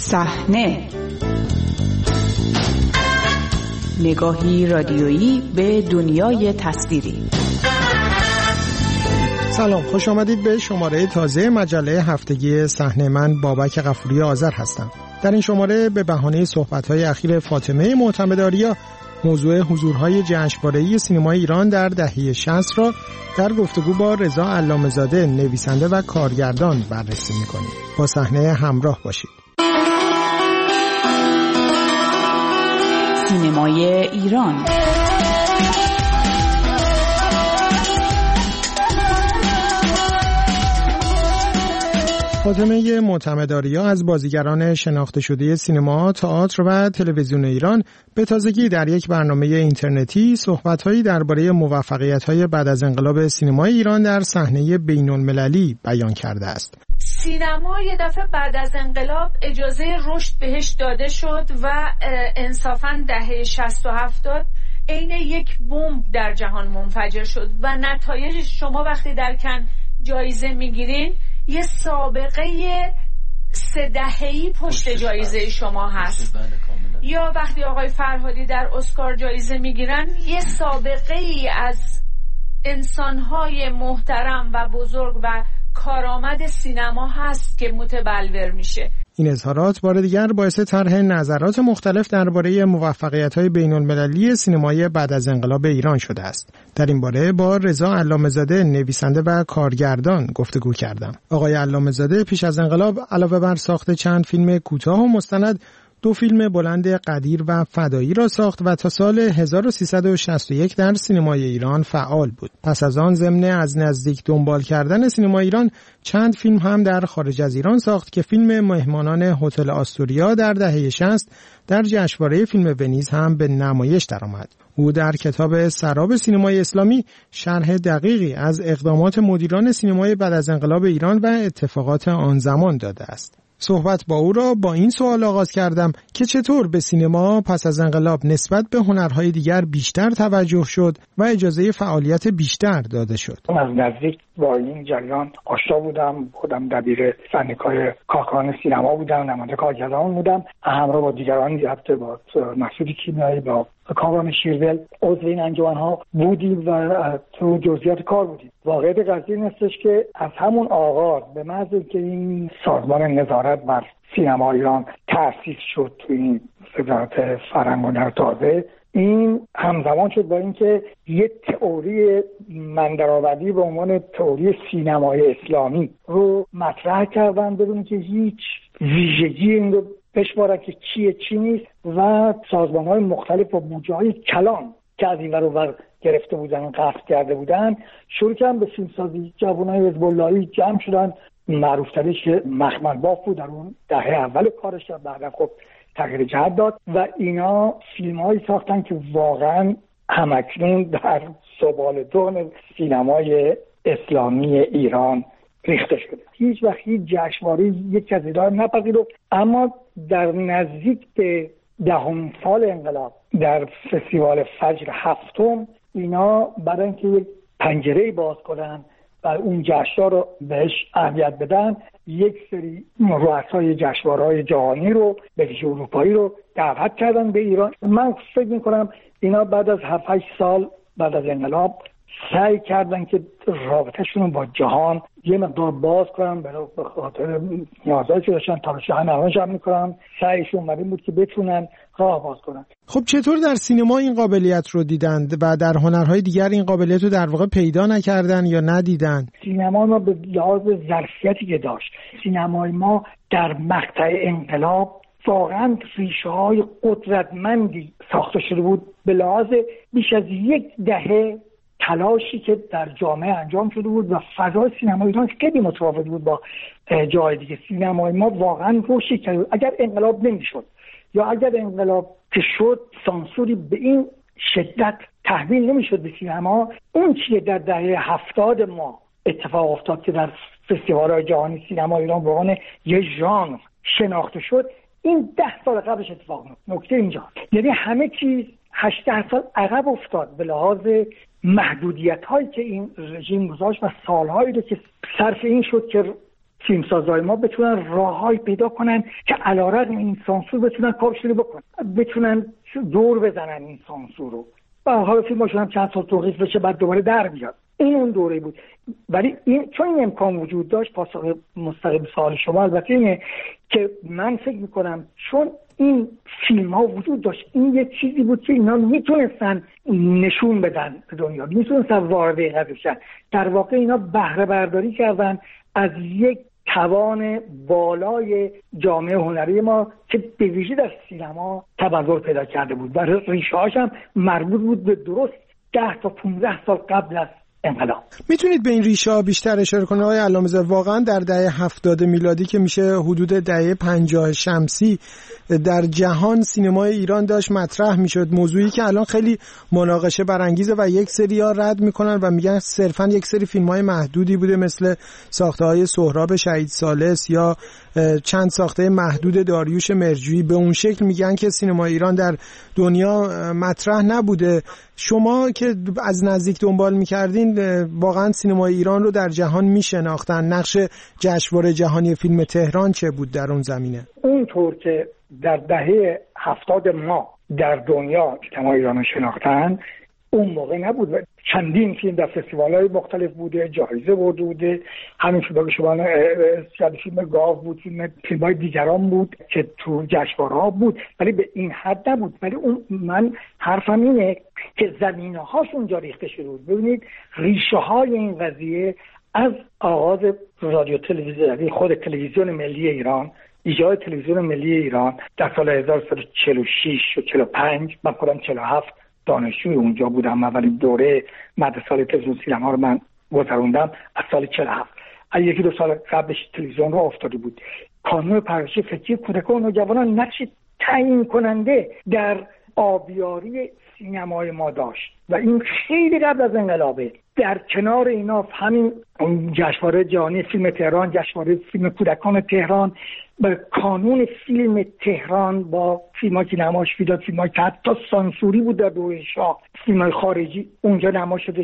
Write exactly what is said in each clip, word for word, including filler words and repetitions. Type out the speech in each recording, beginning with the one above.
صحنه، نگاهی رادیویی به دنیای تصویری. سلام، خوش آمدید به شماره تازه مجله هفتگی صحنه. من بابک غفوری آذر هستم. در این شماره به بهانه صحبت‌های اخیر فاطمه معتمدآریا موضوع حضورهای جشنواره‌ای سینمای ایران در دهه شصت را در گفتگو با رضا علامه‌زاده نویسنده و کارگردان بررسی می‌کنیم. با صحنه همراه باشید. سینمای ایران. فاطمه معتمدآریا از بازیگران شناخته شده سینما، تئاتر و تلویزیون ایران به تازگی در یک برنامه اینترنتی صحبت‌هایی درباره موفقیت‌های بعد از انقلاب سینمای ایران در صحنه بین‌المللی بیان کرده است. سینما یه دفعه بعد از انقلاب اجازه رشد بهش داده شد و انصافاً دهه شصت و هفتاد عین یک بمب در جهان منفجر شد و نتایجش شما وقتی در کن جایزه میگیرین یه سابقه سه دهه‌ای پشت جایزه شما هست، یا وقتی آقای فرهادی در اسکار جایزه میگیرن یه سابقه ای از انسانهای محترم و بزرگ و کارآمد سینما هست که متبلور میشه. این اظهارات بار دیگر باعث طرح نظرات مختلف درباره موفقیت‌های بین‌المللی سینمای بعد از انقلاب ایران شده است. در این باره با رضا علامه‌زاده نویسنده و کارگردان گفتگو کردم. آقای علامه‌زاده پیش از انقلاب علاوه بر ساخت چند فیلم کوتاه و مستند، دو فیلم بلند قدیر و فدایی را ساخت و تا سال هزار و سیصد و شصت و یک در سینمای ایران فعال بود. پس از آن ضمن از نزدیک دنبال کردن سینمای ایران چند فیلم هم در خارج از ایران ساخت که فیلم مهمانان هتل آستوریا در دهه شصت در جشنواره فیلم ونیز هم به نمایش درآمد. او در کتاب سراب سینمای اسلامی شرح دقیقی از اقدامات مدیران سینمای بعد از انقلاب ایران و اتفاقات آن زمان داده است. صحبت با او را با این سوال آغاز کردم که چطور به سینما پس از انقلاب نسبت به هنرهای دیگر بیشتر توجه شد و اجازه فعالیت بیشتر داده شد. از نزدیک با این جریان آشنا بودم. خودم دبیر سندیکای کارکنان سینما بودم، نماینده کارگردان بودم، همراه با دیگران البته با مسعود کیمیایی، با کامران شیرول عضو این انجمن‌ها بودیم و تو جزئیات کار بودیم. واقعیت قضیه این هستش که از همون آغاز به محض که این سازمان نظارت بر سینما ایران تأسیس شد تو این وزارت فرهنگ و هنر تازه، این همزمان شد با اینکه یه تئوری مندرآوردی به عنوان تئوری سینمای اسلامی رو مطرح کردن بدون که هیچ ویژگی این رو بشمارن که چیه چی نیست و سازمان‌های مختلف و بودجه‌های کلان که از این ور و ور گرفته بودن و قصد کرده بودن شروع کردن به فیلمسازی. جوانای حزب اللهی جمع شدن، معروف‌ترش مخمل باف بود در اون دهه اول کارش، بعدا خب تغییر جهت داد و اینا فیلم‌هایی ساختن که واقعاً همکنون در سوالدون سینمای اسلامی ایران ریخته شده. هیچ وقت هیچ جشنواره‌ای یک از اینا نپذیرفت، اما در نزدیک به دهم سال انقلاب در فستیوال فجر هفتم اینا برای اینکه یک پنجره‌ای باز کنن و اون جشنواره رو بهش اهمیت بدن، یک سری رؤسای جشنواره‌های جهانی رو به ویژه اروپایی رو دعوت کردن به ایران. من فکر می‌کنم اینا بعد از هفت هشت سال بعد از انقلاب سعی کردن که رابطه‌شون رو با جهان یه مقدار باز کنن، به خاطر نیازهایی که داشتن تا شهن همش هم میکنن. سعیشون اومده بود که بتونن راه باز کنن. خب چطور در سینما این قابلیت رو دیدند و در هنرهای دیگر این قابلیت رو در واقع پیدا نکردن یا ندیدن؟ سینما ما به لحاظ ظرفیتی که داشت، سینمای ما در مقطع انقلاب واقعا ریشه های قدرتمندی ساخته شده بود. به لحاظ بیش از یک دهه تلاشی که در جامعه انجام شده بود و فضای سینمای ایران خیلی متفاوت بود با جای دیگه. سینمای ما واقعا روشی کرد. اگر انقلاب نمیشد یا اگر انقلاب که شد سانسوری به این شدت تحمیل نمیشد به سینما، اون چیه در دهه هفتاد ما اتفاق افتاد که در فستیوال‌های جهانی سینما ایران به عنوان یه ژانر شناخته شد، این ده سال قبلش اتفاق افتاد. نکته اینجا یعنی همه چیز هشده سال عقب افتاد به لحاظ محدودیت هایی که این رژیم گذاشت و سالهایی رو که صرف این شد که فیلمسازهای ما بتونن راههایی پیدا کنن که علیرغم این سانسور بتونن کارشون رو بکنن، بتونن دور بزنن این سانسور رو. و حالا فیلماشون هم چند سال توقیف بشه بعد دوباره در بیاد. این اون دوره بود. ولی این چون این امکان وجود داشت، پاسخ مستقیم سوال شما البته اینه که من فکر میکنم چون این فیلم ها وجود داشت، این یه چیزی بود که اینا میتونستن نشون بدن به دنیا، میتونستن وارد این قضیه بشن. در واقع اینا بهره برداری کردن از یک توان بالای جامعه هنری ما که به ویژه در سینما تبلور پیدا کرده بود و ریشه هاش هم مربوط بود به درست ده تا پونزده سال قبل از انقلاب. میتونید به این ریشه ها بیشتر اشاره کنید آقای علامه‌زاده؟ واقعا در دهه هفتاد میلادی که میشه حدود دهه پنجاه شمسی در جهان سینمای ایران داشت مطرح میشد، موضوعی که الان خیلی مناقشه برانگیزه و یک سری‌ها رد میکنن و میگن صرفا یک سری فیلم‌های محدودی بوده مثل ساخته‌های سهراب شهید ثالث یا چند ساخته محدود داریوش مرجویی. به اون شکل میگن که سینمای ایران در دنیا مطرح نبوده. شما که از نزدیک دنبال میکردین واقعا سینمای ایران رو در جهان میشناختن، نقش جشنواره جهانی فیلم تهران چه بود در اون زمینه؟ اونطور که در دهه هفتاد ما در دنیا سینمای ایران رو شناختن اون موقع نبود. چندین فیلم در فستیوال‌های مختلف بوده، جایزه برده بوده، همین فیلم شما فیلم گاو بود، فیلم فیلم‌های دیگران بود که تو جشنواره‌ها بود، ولی به این حد نبود. ولی اون من حرفم اینه که زمینه‌هاش اونجا ریخته شده بود. ببینید ریشه های این قضیه از آغاز رادیو تلویزیون، خود تلویزیون ملی ایران، ایجاد تلویزیون ملی ایران در سال هزار و سیصد و چهل و شش و چهل و پنج، من خودم چهل و هفت دانشجوی اونجا بودم. اولین دوره مدرسه تلویزیون سینما رو من گذروندم از سال چهل و هفت. از یکی دو سال قبلش تلویزیون رو افتاده بود. کانون پرورش فکری کودکان و نوجوانان نقش تعیین کننده در آبیاری سینمای ما داشت و این خیلی قبل از انقلابه. در کنار اینا همین جشنواره جهانی فیلم تهران، جشنواره فیلم کودکان تهران، به کانون فیلم تهران با فیلم‌های که نمایش می‌داد، فیلم‌های که حتی سانسوری بود در دوره شاه، فیلم‌های خارجی اونجا نمایش شده.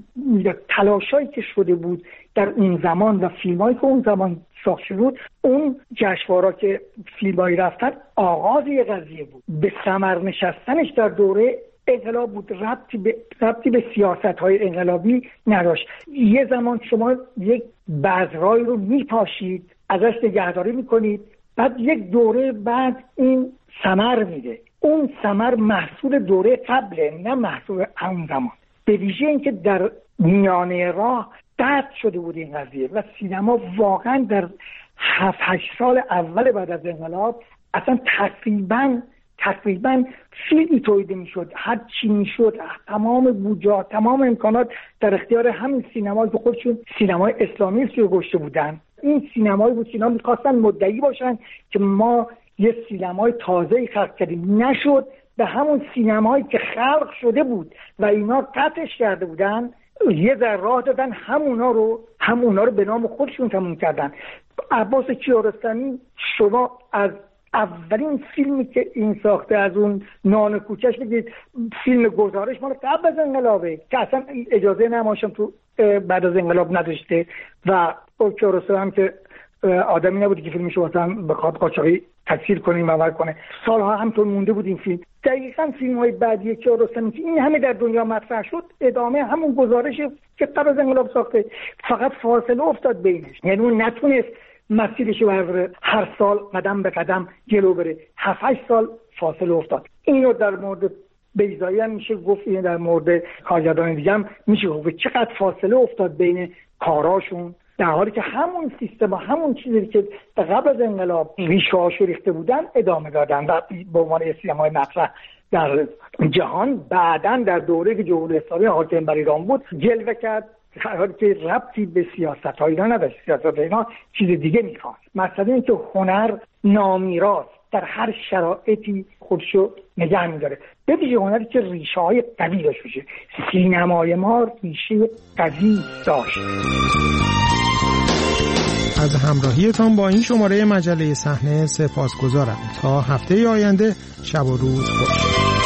تلاشایی که شده بود در اون زمان و فیلم‌هایی که اون زمان ساخته شده بود، اون جشنواره‌ها که فیلم‌هایی رفتن آغاز یه قضیه بود. به ثمر نشستنش در دوره انقلاب بود، ربطی به ربطی به سیاست‌های انقلابی نداشت. یه زمان شما یک بذرایی رو میپاشید، ازش نگهداری میکنید، بعد یک دوره بعد این ثمر میده. اون ثمر محصول دوره قبله، نه محصول اون زمان. به ویژه اینکه در میانه راه قطع شده بود این قضیه و سینما واقعا در هفت هشت سال اول بعد از انقلاب اصلا تقریبا تقریبا فیلمی تولید میشد، هر چی میشد، تمام بودجه، تمام امکانات در اختیار همین سینمایی که خودشون سینمای اسلامی رو گشته بودن. این سینمایی بود که اینا میخواستن مدعی باشن که ما یه سینمای تازه‌ای خلق کردیم. نشد. به همون سینمایی که خلق شده بود و اینا قطعش کرده بودن یه ذره راه دادن، همونا رو همونا رو به نام خودشون تموم کردن. عباس کیارستمی شما از اولین فیلمی که این ساخته از اون نان کوچش بگید، فیلم گزارش مال قبل از انقلابه که اصلا اجازه نمایشم تو بعد از انقلاب نداشته و کیارستمی هم که آدمی نبود که فیلمشو واسه بخواد قاچاقی تکثیر کنه مور کنه. سالها همطور مونده بود این فیلم. دقیقاً فیلم‌های بعدی کیارستمی که این همه در دنیا مطرح شد ادامه همون گزارش که قبل از انقلاب ساخته، فقط فاصله افتاد بینش. یعنی اون نتونست مسیرش رو برداره، هر سال قدم به قدم جلو بره. هفت هشت سال فاصله افتاد. اینو در مورد بیضایی هم میشه گفت، این در مورد کارگردان دیگه هم میشه گفت چقدر فاصله افتاد بین کاراشون، در حالی که همون سیستم و همون چیزی که قبل از انقلاب ریشه‌هاش ریخته بودن ادامه دادن و به عنوان سینمای مطرح در جهان بعداً در دوره که جمهوری اسلامی حاکم بر ایران بود جلوه کرد، در حالی که ربطی به سیاست‌های اینا نداشت. سیاست اینا چیز دیگه می‌خواست. مثلا اینکه هنر نامیراست، در هر شرایطی خودشو نگه می‌داره. به ویژه هنری که ریشه‌های قوی داشت باشه. سینمای ما ریشه قوی داشت. از همراهیتان با این شماره مجله صحنه سپاسگزارم. تا هفته آینده شب و روز خوش.